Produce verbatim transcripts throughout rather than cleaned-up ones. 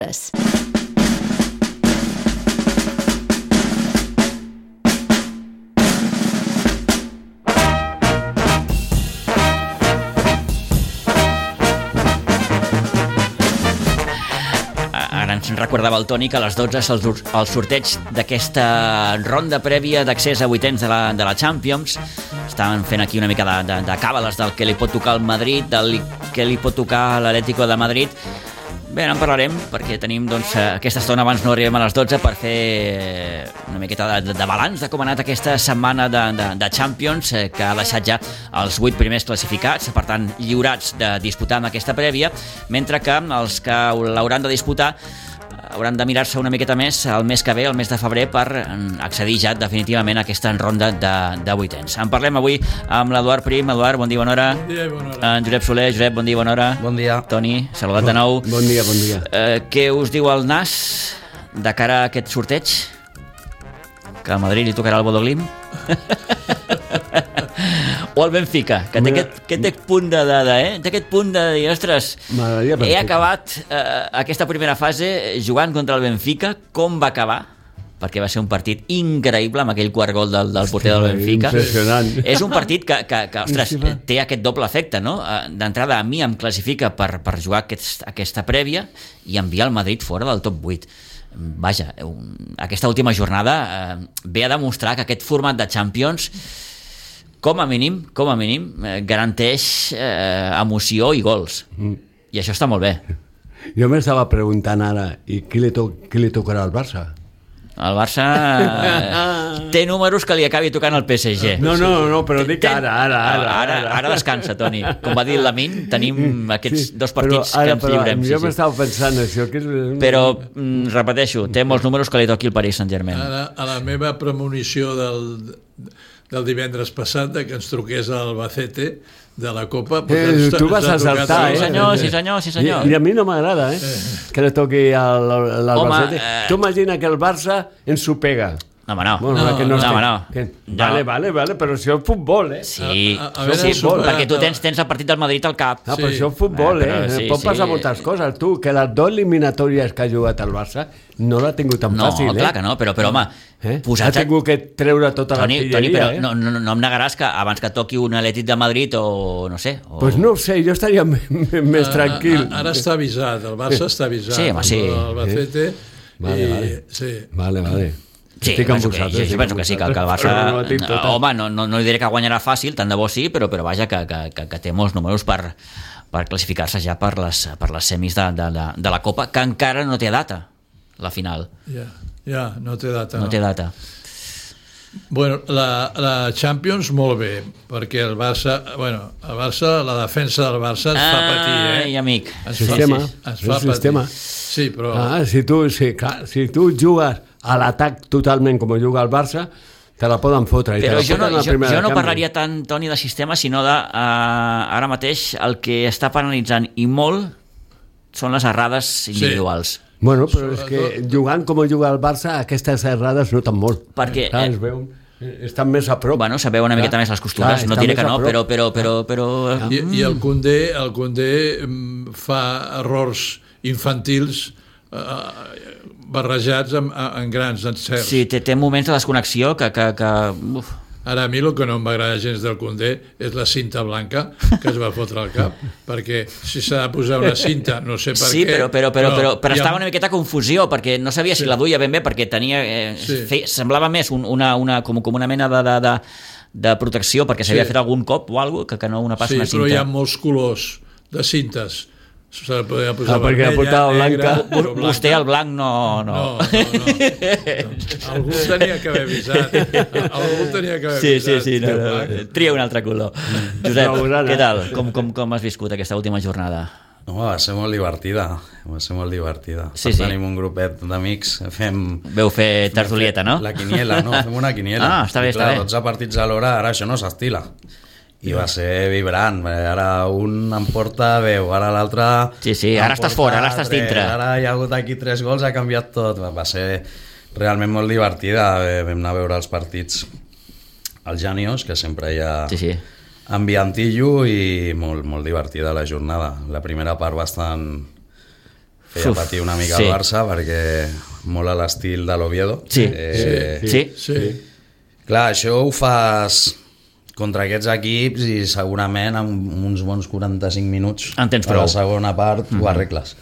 Ara ens recordava el Toni que a les dotze és el, el sorteig d'aquesta ronda prèvia d'accés a vuitens de la, de la Champions. Estaven fent aquí una mica de, de, de càbales del que li pot tocar al Madrid, del que li pot tocar a l'Atlético de Madrid. Bé, en parlarem, perquè tenim doncs, aquesta estona, abans no arribem a les dotze, per fer una miqueta de, de balanç de com ha anat aquesta setmana de, de, de Champions, eh, que ha deixat ja els vuit primers classificats, per tant, lliurats de disputar amb aquesta prèvia, mentre que els que l'hauran de disputar hauran de mirar-se una miqueta més el mes que ve, el mes de febrer, per accedir ja definitivament a aquesta ronda de, de vuitens. En parlem avui amb l'Eduard Prim. Eduard, bon dia, bona hora. Bon dia i bona hora. En Josep Soler. Josep, bon dia, bona hora. Bon dia. Toni, saludat de nou. Bon dia, bon dia. Eh, què us diu el Nas de cara a aquest sorteig? Que al Madrid li tocarà el Bodo Glimt? O el Benfica, que té aquest, aquest punt de, de, de, eh? té aquest punt de dir, ostres, he acabat eh, aquesta primera fase jugant contra el Benfica. Com va acabar? Perquè va ser un partit increïble amb aquell quart gol del, del porter del Benfica. Impressionant. És un partit que, que, que ostres, té aquest doble efecte, no? D'entrada, a mi em classifica per, per jugar aquest, aquesta prèvia i enviar el Madrid fora del top vuit. Vaja, un, aquesta última jornada eh, ve a demostrar que aquest format de Champions, com a mínim, com a mínim, eh, garanteix eh, emoció i gols. Mm. I això està molt bé. Jo m'estava preguntant ara, i qui li, to qui li tocarà al Barça? El Barça eh, té números que li acabi tocant al P S G. No, no, no, però dic ara, ara, ara. Ara, ara descansa, Toni. Com va dir el Lamin, tenim aquests sí, dos partits ara, que ens lliurem. Jo sí, m'estava sí. pensant això. Que és... Però, mm, repeteixo, té molts números que li toqui el Paris Saint-Germain. Ara, a la meva premonició del, del divendres passat de que ens truqués el Albacete de la Copa... Eh, tu vas a saltar, eh? Sí senyor, sí senyor, sí senyor. I, i a mi no m'agrada, eh? Que li toqui l'Albacete. Eh... Tu imagina que el Barça ens ho pega. No, home, no. Bueno, no, que no, no, no. Que... no. Vale, vale, vale, però això és futbol, eh? Sí, a, a, a sí, futbol, perquè tu tens, tens el partit del Madrid al cap. Ah, sí. però això és futbol, ah, eh? sí, Pot passar sí. moltes coses. Tu, que les dues eliminatòries que ha jugat el Barça no l'ha tingut tan no, fàcil, eh? No, clar que no, però, però home, eh? posats... Ha tingut que treure tota Toni, l'artilleria, Toni, però eh? no, no, no em negaràs que abans que toqui un Atlètic de Madrid o no sé... O... Pues no ho sé, jo estaria més tranquil. A, a, ara està avisat, el Barça està avisat. Sí, home, sí. El Albacete... Vale, i, vale. Sí. Vale, vale. Sí, Estic penso amb que, vosaltres, jo penso que sí, que, que el Barça... No, home, no, no, no li diré que guanyarà fàcil, tant de bo sí, però, però vaja, que, que, que, que té molts números per, per classificar-se ja per les, per les semis de, de, de, de la Copa, que encara no té data, la final. Ja, ja no té data. No, no té data. Bueno, la, la Champions molt bé, perquè el Barça, bueno, el Barça, la defensa del Barça ens fa patir, eh? Ai, amic. Ens sistema, fa, ens fa el sistema. patir. Sí, però... Ah, si tu, sí, clar, si tu jugues a l'atac totalment com juga el Barça, te la poden fotre. I Però te la jo no, foten jo, jo no canvi. parlaria tant, Toni, de sistema, sinó de, uh, ara mateix, el que està penalitzant i molt són les errades individuals. Sí. Bueno, però és que jugant com juga el Barça, aquestes errades noten molt. Perquè... Clar, es veuen, estan més a prop. Bueno, sabeu una miqueta clar, més les costures, clar, no diré que no, però... però, però, però I, I el Koundé, el Koundé fa errors infantils eh, barrejats amb, amb grans encerts. sí, té, té moments de desconnexió que... que, que uf. Ara a mi el que no m'agrada gens del Koundé és la cinta blanca que es va fotre al cap, perquè si s'ha de posar una cinta, no sé per sí, què... però, però, però, però, però ha... estava una miqueta confusió, perquè no sabia si Sí. la duia ben bé, perquè tenia... Eh, Sí. fe, semblava més un, una, una, com, com una mena de, de, de, de protecció, perquè s'havia Sí. fet algun cop o alguna cosa, que, que no una passa Sí, una cinta. però hi ha molts colors de cintes. S'ha de poder posar Ah, perquè vermella, portava negra... blanca. o blanca. Vostè, el blanc, no... no. No, no, no. Algú tenia que haver avisat. Algú tenia que haver Sí, avisat. sí, sí, no, que no. blanc. Tria un altre color. Josep, Blaugrana. què tal? Com, com, com has viscut aquesta última jornada? No, va ser molt divertida, va ser molt divertida. Sí, sí, sí. Tenim un grupet d'amics, fem... Veu fer tertulieta, no? La quiniela, no? Fem una quiniela. Ah, està bé, I, clar, està bé. dotze partits a l'hora, ara això no s'estila. I va ser vibrant, ara un em porta deu, ara l'altre... Sí, sí, ara estàs fora, ara estàs tres, dintre. Ara hi ha hagut aquí tres gols, ha canviat tot. Va ser realment molt divertida, vam anar a veure els partits als Janios, que sempre hi ha Sí, sí. ambientillo i molt, molt divertida la jornada. La primera part bastant feia patir una mica sí. el Barça, perquè molt a l'estil de l'Oviedo. Sí, eh, sí, sí. Sí. Sí. Clar, això ho fas contra aquests equips i segurament en uns bons quaranta-cinc minuts En tens a prou. la segona part mm -hmm. ho arregles.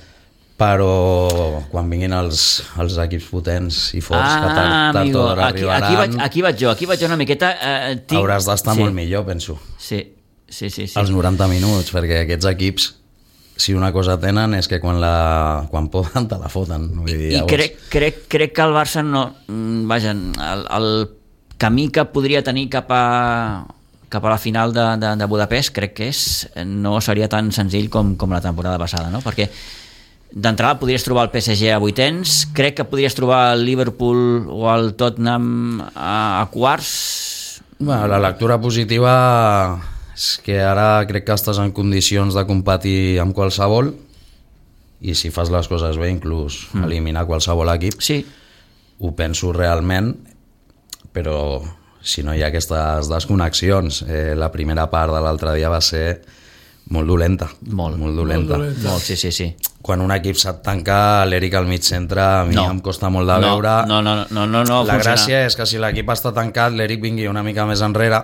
Però quan vinguin els, els equips potents i forts Ah, que tard, amigo, tard o d'hora aquí, arribaran, aquí, vaig, aquí vaig jo, aquí vaig jo una miqueta... Eh, tinc... hauràs d'estar sí. molt millor, penso. Sí, sí, sí. sí. Els noranta minuts, perquè aquests equips, si una cosa tenen és que quan, la, quan poden te la foten. Vull dir, I llavors... crec, crec, crec que el Barça no... mm, Vaja, el, el camí que podria tenir cap a, cap a la final de, de, de Budapest crec que és, no seria tan senzill com, com la temporada passada, no? Perquè d'entrada podries trobar el P S G a vuitens, crec que podries trobar el Liverpool o el Tottenham a, a quarts. Bueno, la lectura positiva és que ara crec que estàs en condicions de competir amb qualsevol i si fas les coses bé inclús mm. eliminar qualsevol equip. Sí. Ho penso realment, però si no hi ha aquestes desconnexions, eh, la primera part de l'altre dia va ser molt dolenta. Molt. Molt dolenta. Molt dolenta. Molt, sí, sí, sí. Quan un equip sap tancar, l'Eric al mig centre, a mi No. em costa molt de No, veure. no, no, no, no, no la funciona. gràcia és que si l'equip està tancat, l'Eric vingui una mica més enrere,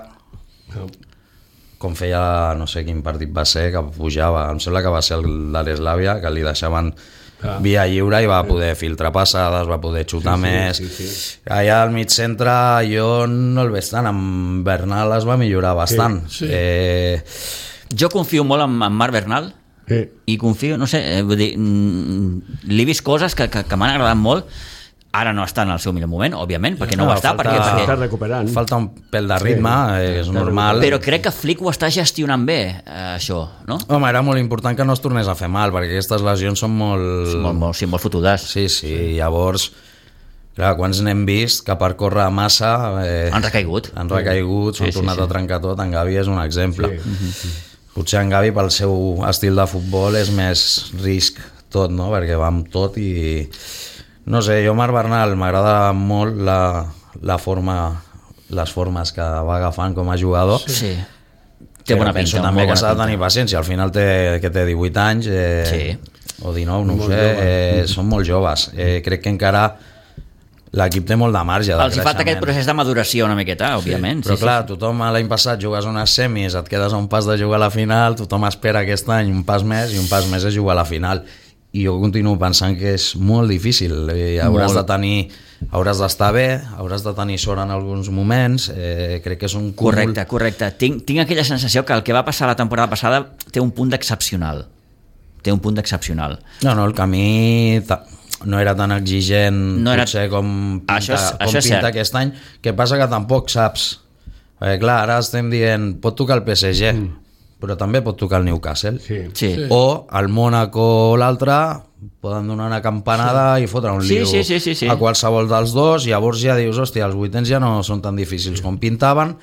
com feia, no sé quin partit va ser, que pujava, em sembla que va ser el de l'Eslàvia, que li deixaven Ah. via lliure i va poder filtrar passades, va poder xutar Sí, sí, més. sí, sí. Allà al mig centre jo no el veig tant, amb Bernal es va millorar bastant. sí. Eh, Jo confio molt en, en Marc Bernal Sí. i confio, no sé, eh, vull dir, mm, li he vist coses que, que, que m'han agradat molt. Ara no està en el seu millor moment, òbviament, perquè no, No, ho està, falta- perquè, perquè... Està recuperant. falta un pèl de ritme, eh, és normal. Però crec que Flick ho està gestionant bé, eh, això, no? Home, era molt important que no es tornés a fer mal, perquè aquestes lesions són molt... Molt, molt, sí, molt fotudes. Sí, sí, sí, llavors, clar, quants n'hem vist que per córrer massa... Eh, Han recaigut. Han recaigut, s'han Sí, sí, tornat sí. a trencar tot, en Gavi és un exemple. Sí. Potser en Gavi pel seu estil de futbol és més risc tot, no? Perquè va amb tot i... No sé, jo Marc Bernal m'agrada molt la, la forma, les formes que va agafant com a jugador. Sí. sí. Té bona penso pinta. també molt que s'ha de bona tenir pinta. paciència. Al final té, que té divuit anys eh, Sí. o dinou, no ho Molt sé, jove. eh, són molt joves. Eh, crec que encara l'equip té molt de marge de Els hi falta aquest creixement. procés de maduració una miqueta, òbviament. Però sí, clar, tothom l'any passat jugues unes semis, et quedes a un pas de jugar a la final, tothom espera aquest any un pas més i un pas més és jugar a la final. I jo continuo pensant que és molt difícil. Eh, hauràs Molt. de tenir, hauràs d'estar bé, hauràs de tenir sort en alguns moments. Eh, crec que és un cúmul. Correcte, correcte. Tinc, tinc aquella sensació que el que va passar la temporada passada té un punt d'excepcional. Té un punt d'excepcional. No, no, el camí ta- no era tan exigent No no era- era... potser com pinta, Això és- com això és pinta cert. aquest any, que passa que tampoc saps. Perquè clar, ara estem dient, pot tocar el P S G, mm. però també pot tocar el Newcastle. Sí. Sí. Sí. O el Mónaco o l'altre poden donar una campanada sí. i fotre un Sí, lío sí, sí, sí, sí. a qualsevol dels dos, llavors ja dius, hòstia, els vuitens ja no són tan difícils com pintaven.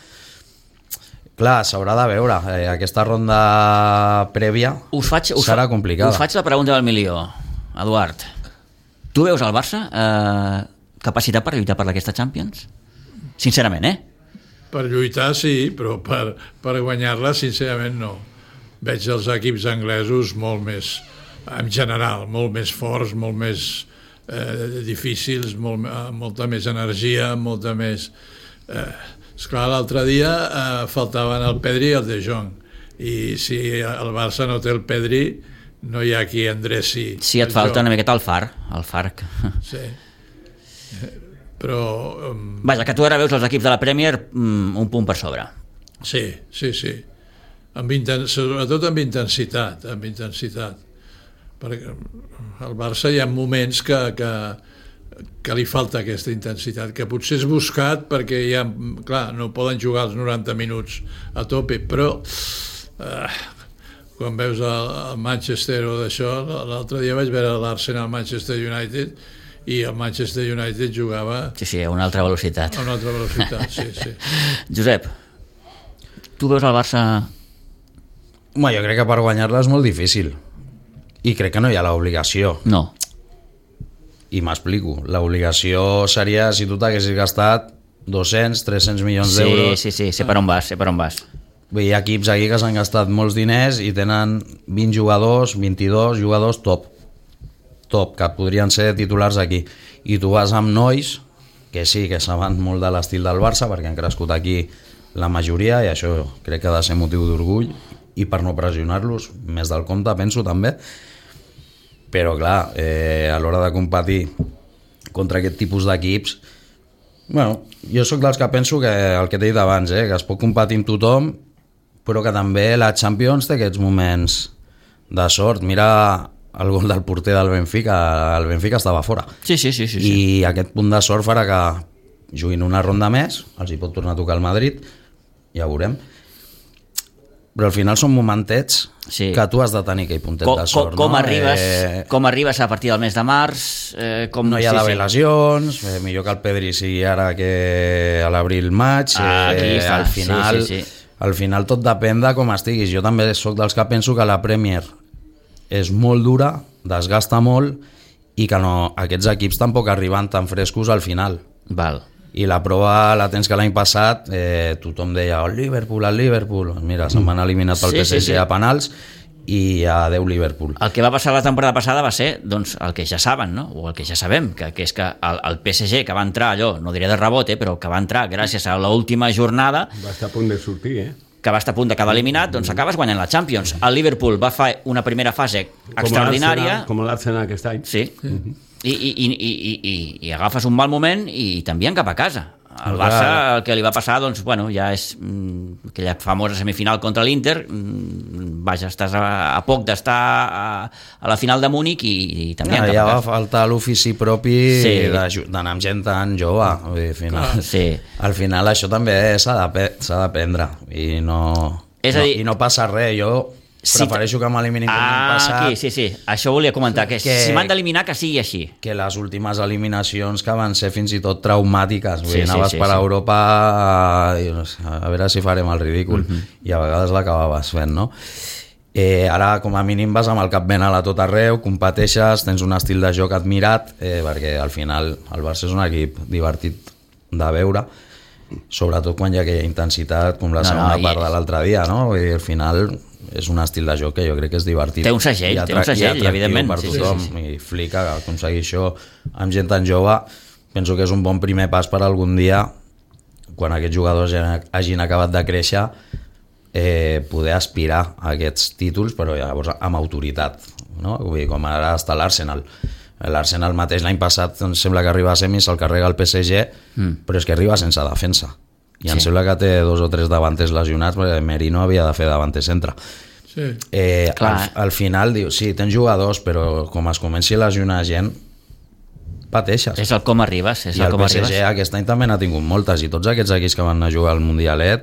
Clar, s'haurà de veure. Eh, aquesta ronda prèvia Us faig, us serà fa- complicada. Us faig la pregunta del milió, Eduard. Tu veus al Barça eh, capacitat per lluitar per aquesta Champions? Sincerament, eh? Per lluitar sí, però per, per guanyar-la sincerament no. Veig els equips anglesos molt més, en general, molt més forts, molt més eh, difícils, molt, amb molta més energia, molta més... Eh, esclar, l'altre dia eh, faltaven el Pedri i el De Jong, i si el Barça no té el Pedri, no hi ha qui endreci. Sí, et el falta joc. una miqueta el far, el far. Sí. Però... Um, Vaja, que tu ara veus els equips de la Premier mm, un punt per sobre. Sí, sí, sí. Amb inten... Sobretot amb intensitat, amb intensitat. Perquè al Barça hi ha moments que, que, que li falta aquesta intensitat, que potser és buscat perquè hi ha, clar, no poden jugar els noranta minuts a tope, però eh, quan veus el, el Manchester o d'això, l'altre dia vaig veure l'Arsenal Manchester United i el Manchester United jugava Sí, sí, a una altra velocitat. a una altra velocitat, sí, sí. Josep, tu veus el Barça... Home, jo crec que per guanyar-la és molt difícil. I crec que no hi ha l'obligació. No. I m'explico. L'obligació seria si tu t'haguessis gastat dos-cents, tres-cents milions Sí, d'euros. sí, sí, sé per on vas, sé per on vas. Bé, hi ha equips aquí que s'han gastat molts diners i tenen vint jugadors, vint-i-dos jugadors top. top, que podrien ser titulars aquí, i tu vas amb nois que sí, que saben molt de l'estil del Barça perquè han crescut aquí la majoria i això crec que ha de ser motiu d'orgull i per no pressionar-los més del compte, penso també, però clar, eh, a l'hora de competir contra aquest tipus d'equips, bueno, jo sóc dels que penso que el que t'he dit abans, eh, que es pot competir amb tothom, però que també la Champions té aquests moments de sort. Mira el gol del porter del Benfica, el Benfica estava fora. Sí, sí, sí, sí, I sí. aquest punt de sort farà que juguin una ronda més, els hi pot tornar a tocar el Madrid, ja ho veurem. Però al final són momentets Sí. que tu has de tenir aquell puntet Com, de sort. com, com, no? arribes, Eh, com arribes a partir del mes de març? Eh, com, no hi ha sí, d'haver sí. lesions, eh, millor que el Pedri sigui ara que a l'abril-maig. Ah, aquí eh, està. al final, Sí, sí, sí. al final tot depèn de com estiguis. Jo també sóc dels que penso que la Premier és molt dura, desgasta molt i que no, aquests equips tampoc arriben tan frescos al final. Val. I la prova la tens que l'any passat eh, tothom deia el Liverpool, el Liverpool, mira, se'n van eliminat pel Sí, P S G sí, sí. a penals i a deu Liverpool. El que va passar la temporada passada va ser doncs, el que ja saben, no? O el que ja sabem, que, que és que el, el P S G que va entrar allò, no diré de rebote, però que va entrar gràcies a l'última jornada, Va estar a punt de sortir, eh? que va estar a punt de quedar eliminat, doncs acabes guanyant la Champions. El Liverpool va fer una primera fase extraordinària. Com l'Arsenal aquest any. Sí. I, i, i, i, i, i agafes un mal moment i t'envien cap a casa. El Barça, el que li va passar, doncs, bueno, ja és mm, aquella famosa semifinal contra l'Inter, mm, vaja, estàs a, a poc d'estar a, a la final de Múnich i, i t'envien Ja, cap ja a va casa. faltar l'ofici propi Sí. de ju- d'anar amb gent tan jove. Vull dir, al, final, Sí. al final això també s'ha de- s'ha d'aprendre i no, És a no, dir- i no passa res. Jo Si prefereixo que m'eliminin com l'any Ah, passat, aquí, sí, sí, això volia comentar, que, Que- si m'han d'eliminar que sigui així. que les últimes eliminacions que van ser fins i tot traumàtiques. Vull Sí, dir, sí, anaves sí, per sí. Europa i, no sé, a veure si farem el ridícul. Mhm. I a vegades l'acabaves fent, no? Eh, ara, com a mínim, vas amb el cap ben alt a tot arreu, competeixes, tens un estil de joc admirat, eh, perquè al final el Barça és un equip divertit de veure, sobretot quan hi ha aquella intensitat com la No, segona no, i- part de l'altre dia, no? Vull dir, al final és un estil de joc que jo crec que és divertit. Té un segell, I té atra- un segell, i atractiu evidentment. per Sí, sí, tothom, sí, sí. i flica aconseguir això amb gent tan jove. Penso que és un bon primer pas per algun dia, quan aquests jugadors ja hagin acabat de créixer, eh, poder aspirar a aquests títols, però llavors amb autoritat, no? Vull dir, com ara està l'Arsenal. L'Arsenal mateix l'any passat em sembla que arriba a semis, se'l carrega el P S G, mm. però és que arriba sense defensa. I em Sí. sembla que té dos o tres davanters lesionats, perquè Merino havia de fer davanter centre. Sí. Eh, Clar. al, al final diu, sí, tens jugadors, però com es comenci a lesionar gent, pateixes. És el com arribes, és I el el com P S G arribes. aquest any també n'ha tingut moltes, i tots aquests equips que van anar a jugar al Mundialet,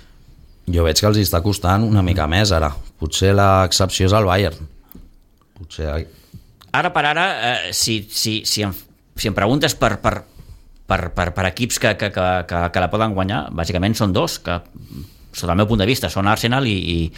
jo veig que els està costant una mica més ara. Potser l'excepció és el Bayern. Potser... Ara per ara, eh, si, si, si, em, si em preguntes per, per, per, per, per equips que, que, que, que, que la poden guanyar, bàsicament són dos, que sota el meu punt de vista són Arsenal i, i,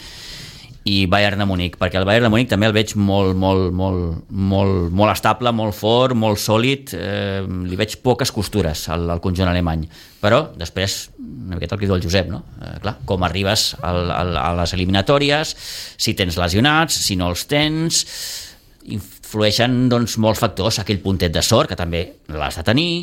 i Bayern de Múnich, perquè el Bayern de Múnich també el veig molt, molt, molt, molt, molt estable, molt fort, molt sòlid, eh, li veig poques costures al, al conjunt alemany, però després una miqueta el que diu el Josep, no? Eh, clar, com arribes al, al, a les eliminatòries, si tens lesionats, si no els tens, influeixen doncs, molts factors, aquell puntet de sort que també l'has de tenir.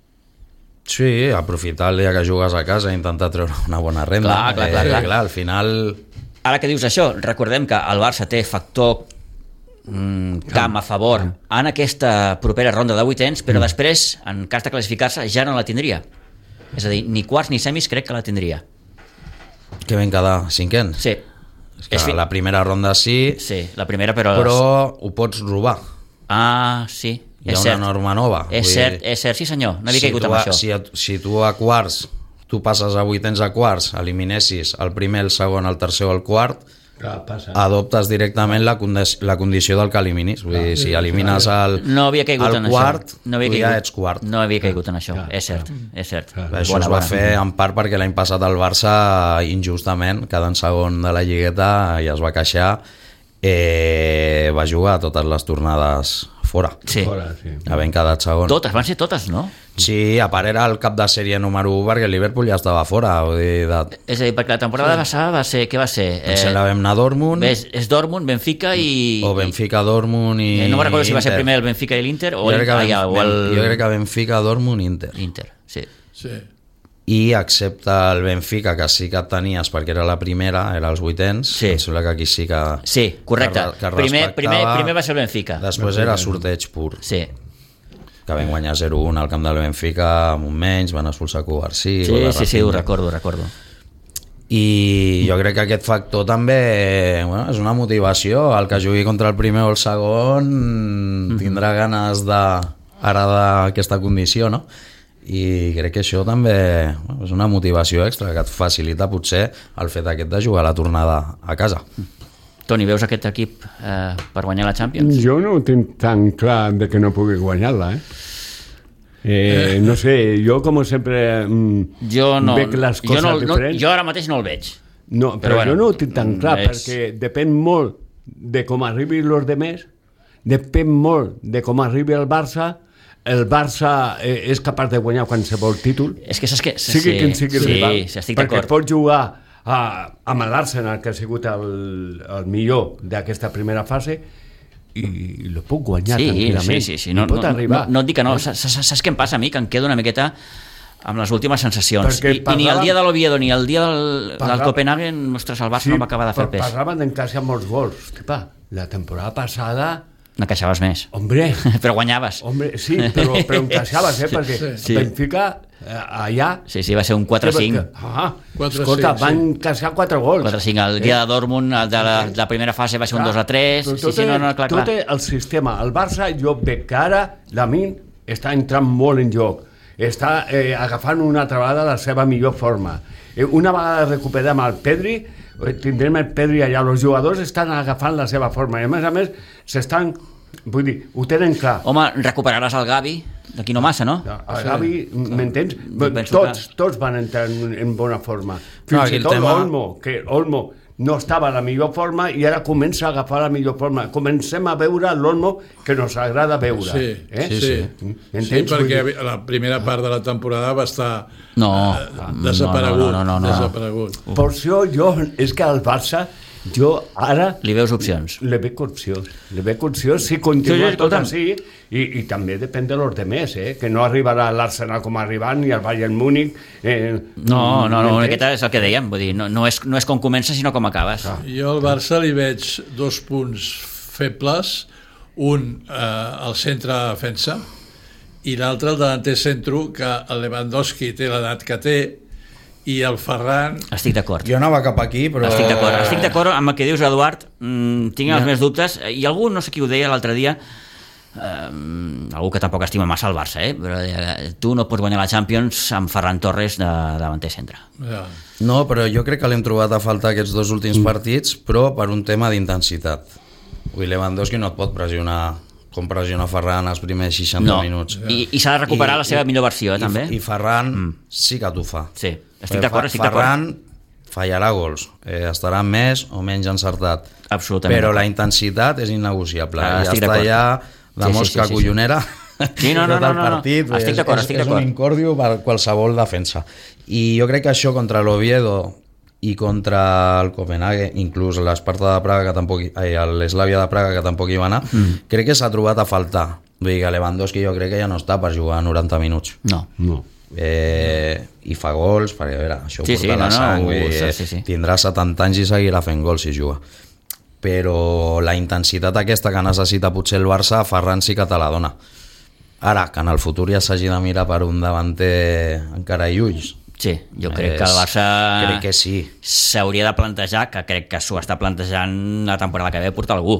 Sí, aprofitar el dia que jugues a casa i intentar treure una bona renda. Clar, clar, clar, eh, clar. clar, al final... Ara que dius això, recordem que el Barça té factor mm, camp a favor en aquesta propera ronda de vuitens, però després, en cas de classificar-se, ja no la tindria. És a dir, ni quarts ni semis crec que la tindria. Que ben quedar cinquens. Sí, És que És fi- la primera ronda sí, sí, la primera, però... però ho pots robar. Ah, sí, Hi ha és una cert. norma nova. És Vull cert, dir, és cert, sí senyor, no havia si caigut tu amb a- això. Si, a- si tu a quarts, tu passes a vuitens a quarts, eliminessis el primer, el segon, el tercer o el quart, Clar, passa. adoptes directament la, condi la condició del que eliminis. Vull dir, si elimines el, No havia caigut el en quart, això. No havia tu ja caigut. ets quart. No havia caigut en això, Clar, és cert, és cert. Clar. Això Bona, es va bona. fer en part perquè l'any passat el Barça, injustament, quedant segon de la Lligueta, i es va queixar, eh, va jugar totes les tornades fora. Sí. Fora, sí. Havent quedat segon. Totes, van ser totes, no? Sí, a part era el cap de sèrie número u perquè el Liverpool ja estava fora. Vull dir, de... És a dir, perquè la temporada sí. passada va ser... Què va ser? Eh, se la vam anar a Dortmund. És, és Dortmund, Benfica i... O Benfica, Dortmund i... Eh, no me'n recordo si va ser primer el Benfica i l'Inter o, el, ben, ah, o el... Jo crec que Benfica, Dortmund, Inter. Inter, sí. Sí. I excepte el Benfica, que sí que et tenies perquè era la primera, era els vuitens, sí. em sembla que aquí sí que... Sí, correcte. Que, que primer, primer, primer va ser el Benfica. Després era sorteig pur. Sí. Que vam guanyar zero un al camp del Benfica amb un menys, van expulsar Cubarsí. Sí, sí, sí, ho recordo, ho recordo. I jo crec que aquest factor també bueno, és una motivació. El que jugui contra el primer o el segon mm-hmm. tindrà ganes d'agradar aquesta condició, no? I crec que això també bueno, és una motivació extra que et facilita potser el fet aquest de jugar la tornada a casa. Toni, veus aquest equip eh, per guanyar la Champions? Jo no ho tinc tan clar de que no pugui guanyar-la, eh? Eh, no sé, jo com sempre mm, jo no, veig les coses jo no, diferents. No, jo ara mateix no el veig. No, però, però bueno, jo no ho tinc tan clar, és... perquè depèn molt de com arribi els demés, depèn molt de com arribi el Barça. El Barça eh, és capaç de guanyar qualsevol títol. És que saps que... Sigui sí, quin sigui el sí, rival. Sí, estic perquè d'acord. pot jugar a, amb l'Arsenal, que ha sigut el, el millor d'aquesta primera fase, i, i lo puc guanyar sí, tranquil·lament. Sí, sí, sí. No, pot no, arribar. No, no et dic que no. Saps, saps què em passa a mi? Que em quedo una miqueta amb les últimes sensacions. I, parlaven, I ni el dia de l'Oviedo ni el dia del, parlaven, del Copenhagen, ostres, el Barça sí, no va acabar de fer el pes. Parlaven d'encaixar molts gols. Tipa, la temporada passada... N'encaixaves més. Hombre. Però guanyaves. Hombre, sí, però, però encaixaves, eh? Perquè sí. Benfica, eh, allà... Sí, sí, va ser un quatre cinc. Ah, escolta, van encaixar quatre gols. quatre cinc. El dia de Dortmund, el de la, de la primera fase va ser un dos a tres. Sí, sí, no, no, clar, clar. Tot el sistema. El Barça, jo veig que ara Lamine està entrant molt en joc. Està eh, agafant una altra vegada la seva millor forma. Eh, una vegada recuperem el Pedri, tindrem el Pedri allà, els jugadors estan agafant la seva forma i a més a més s'estan, vull dir, ho tenen clar. Home, recuperaràs el Gavi d'aquí no massa, no? El Gavi, m'entens? Tots, tots van entrar en, en bona forma. Fins no, i tot tema... Olmo, que Olmo no estava a la millor forma i ara comença a agafar la millor forma. Comencem a veure l'Olmo que nos agrada veure. Sí, eh? sí, sí. sí perquè la primera part de la temporada va estar no, eh, desaparegut. No, no, no, no, no. desaparegut. Per això jo, és que el Barça, jo ara... Li veus opcions? Le veig opcions. Le veig opcions si continua sí, tot així i, i també depèn de los demés, eh? Que no arribarà l'Arsenal com arribant ni el Bayern Múnich. Eh, no, no, no, aquest és el que dèiem, vull dir, no, no, és, no és com comences sinó com acabes. Ah. Jo al Barça li veig dos punts febles, un eh, al centre de defensa i l'altre el delanter centro, que el Lewandowski té l'edat que té i el Ferran... Estic d'acord. Jo anava cap aquí, però... Estic d'acord, estic d'acord amb el que dius, Eduard. Mm, tinc els ja. meus dubtes. I algú, no sé qui ho deia l'altre dia, eh, algú que tampoc estima massa el Barça, eh? Però eh, tu no pots guanyar la Champions amb Ferran Torres de davanter centre. Ja. No, però jo crec que l'hem trobat a faltar aquests dos últims mm. partits, però per un tema d'intensitat. Ui, Lewandowski no et pot pressionar com pressiona Ferran els primers seixanta no. minuts. I, i s'ha de recuperar I, la seva millor versió, eh, i, també. I Ferran mm. sí que t'ho fa. Sí, estic d'acord, estic d'acord. Ferran fallarà gols, eh, estarà més o menys encertat. Absolutament. Però la intensitat és innegociable. Ah, ja està allà de sí, mosca sí, sí, collonera. Sí, no, no, no, no, no. Partit, estic d'acord, estic d'acord. És un incòrdio per qualsevol defensa. I jo crec que això contra l'Oviedo i contra el Copenhague, inclús l'Esparta de Praga, que tampoc, ai, l'Eslavia de Praga, que tampoc hi va anar, mm. crec que s'ha trobat a faltar. Vull dir que Lewandowski jo crec que ja no està per jugar noranta minuts. No. No. Eh, I fa gols, perquè a veure, això sí, porta sí, la no, sang, no, no, sí, sí, sí. tindrà setanta anys i seguirà fent gols si juga. Però la intensitat aquesta que necessita potser el Barça, Ferran sí que te la dona. Ara, que en el futur ja s'hagi de mirar per un davanter encara i ulls. Sí, jo crec que el Barça crec que sí. s'hauria de plantejar, que crec que s'ho està plantejant la temporada que ve, portar algú.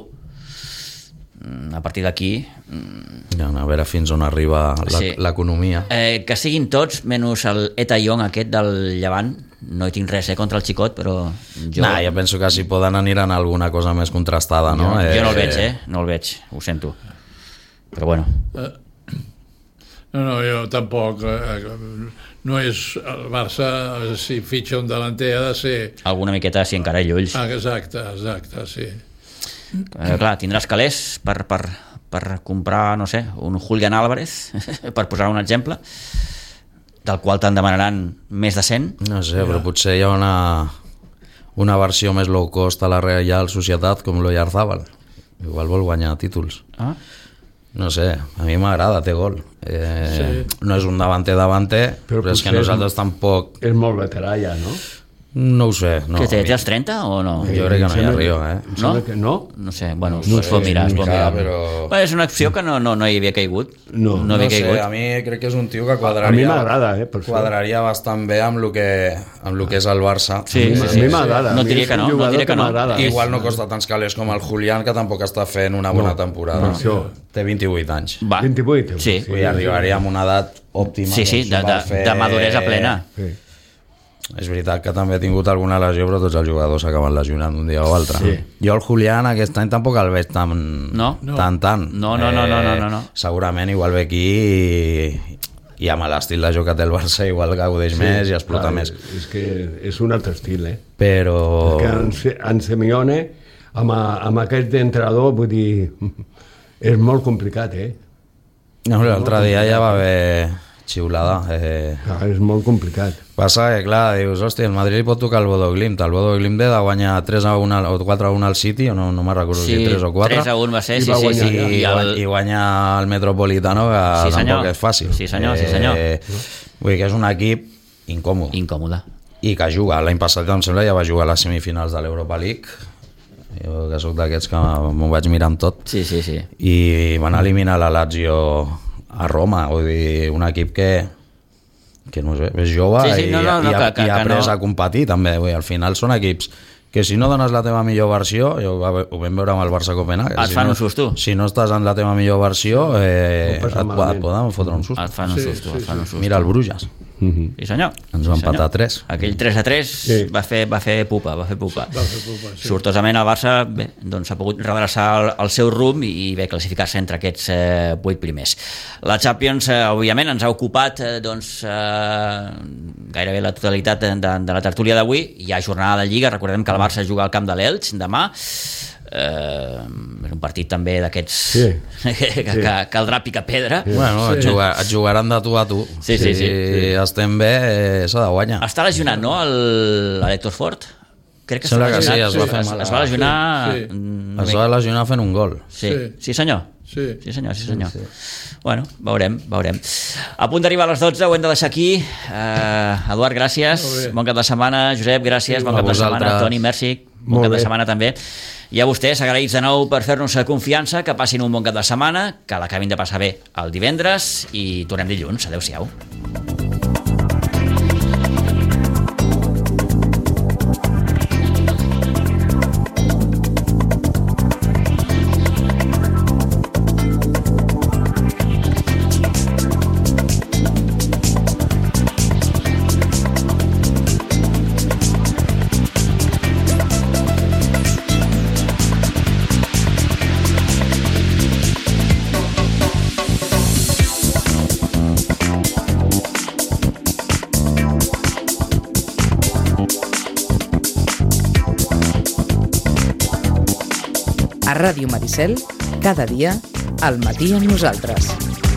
A partir d'aquí... Ja, a veure fins on arriba l'economia. Sí. Eh, que siguin tots, menys el Eta Young aquest del Llevant. No hi tinc res eh, contra el xicot, però... Jo... Nah, jo penso que si poden aniran a alguna cosa més contrastada, no? Jo, eh, jo no el veig, eh? No el veig, ho sento. Però bueno... Eh, no, no, jo tampoc... Eh, no és el Barça, si fitxa un delanter ha de ser... Alguna miqueta si encara ell ulls. Ah, exacte, exacte, sí. Eh, clar, tindràs calés per, per, per comprar, no sé, un Julián Álvarez, per posar un exemple, del qual te'n demanaran més de cent. No sé, però potser hi ha una, una versió més low cost a la Real Societat com l'Oyarzabal. Igual vol guanyar títols. Ah. No sé, a mi m'agrada, té gol. Eh, Sí. No és un davanter-davanter, però, però és que potser nosaltres tampoc... És molt veterà ja, no? No ho sé. No, Què té, té els trenta o no? Jo crec que no hi Sembla- arriba, eh? em sembla No? que no? No sé, bueno, No no es pot sé, mirar, es pot mirar, mirar. però- Bueno, és una acció que no, no, no hi havia caigut. No. no No havia sé, caigut. a mi crec que és un tio que quadraria... A mi m'agrada, eh, per això. Quadraria bastant bé amb el que, amb el que és el Barça. Sí, A mi- sí, a sí. mi m'agrada. No A mi diria és que un no, no jugador diré que no. m'agrada. Igual no costa tants calés com el Julián, que tampoc està fent una bona No, temporada. per això. Té vint-i-vuit anys. Va. vint-i-vuit. Sí. Vull dir, arribaria amb una edat òptima. Sí, sí, doncs, de, per de, fer- de maduresa plena. Sí. És veritat que també ha tingut alguna lesió, però tots els jugadors s'acaben lesionant un dia o altre. Sí. Jo el Julián aquest any tampoc el veig tan, No? tan, tan. No, no, no, no, no, no, no. Segurament igual ve aquí i, i amb l'estil de joc que té el Barça igual gaudeix més i explota clar, més. És que és un altre estil, eh? Però... Que en, Se- en Simeone, amb, a- amb aquest entrenador, vull dir, és molt complicat, eh? No, l'altre dia ja va haver xiulada. Eh... Clar, és molt complicat. Passa que, clar, dius, hòstia, el Madrid li pot tocar el Bodo Glimt. El Bodo Glimt ve de guanyar tres a un al- o quatre a un al City, o no, no me'n recordo Sí, si tres o quatre. tres a un va ser, I sí, va sí, guanyar sí. ja. I, I el... i guanya el Metropolitano, que Sí, senyor. tampoc és fàcil. Sí, senyor, sí, senyor. Vull dir que és un equip incòmode. Incòmode. I que juga. L'any passat, em sembla, ja va jugar a les semifinals de l'Europa League. Jo, que sóc d'aquests que m'ho vaig mirar amb tot. Sí, sí, sí. I van eliminar la Lazio a Roma. Vull dir, un equip que que no sé, és jove Sí, sí, no, no, no, i, i, ha, que- que- i ha que après no. a competir també. Vull dir, al final són equips que si no dones la teva millor versió, jo ho va- ho vam veure amb el Barça Copenhague, Et si fan no, un susto. si no estàs en la teva millor versió, eh, Ho et, passa et, malament. et poden fotre un susto. Et fan un Sí, susto, sí, et fan un susto. Mira el Bruges, Sí, senyor. ens va Sí, empatar senyor. tres. Aquell tres a tres Sí. va, fer, va fer pupa, va fer pupa. Va fer pupa, sí. Sortosament el Barça bé, doncs ha pogut redreçar el, el seu rumb i bé classificar-se entre aquests eh, vuit primers. La Champions, eh, òbviament, ens ha ocupat eh, doncs, eh, gairebé la totalitat de, de, de la tertúlia d'avui. Hi ha jornada de Lliga, recordem que el Barça juga al camp de l'Elx demà. Eh, és un partit també d'aquests Sí. que, que, que caldrà picar pedra. Bueno, et, jugar, et jugaran de tu a tu. Sí, sí, sí. Si estem bé, eh, s'ha de guanyar. Està lesionat, no, el- l'Hèctor Fort? Crec que està Sembla que lesionat. sí, es va sí, fer es, mal. es va lesionar... Sí, sí. mm, Es va lesionar fent un gol. Sí. Sí. sí, senyor. Sí. Sí, senyor, sí, senyor. Sí, sí. Bueno, veurem, veurem. A punt d'arribar a les dotze, ho hem de deixar aquí. Uh, Eduard, Molt gràcies. bé. Bon cap de setmana. Josep, gràcies. Bon A cap de setmana. vosaltres. Toni, merci. Bon Molt cap de bé. setmana també. I a vostès, agraïts de nou per fer-nos confiança, que passin un bon cap de setmana, que l'acabin de passar bé el divendres i tornem dilluns. Adéu-siau. A Ràdio Maricel, cada dia, al matí amb nosaltres.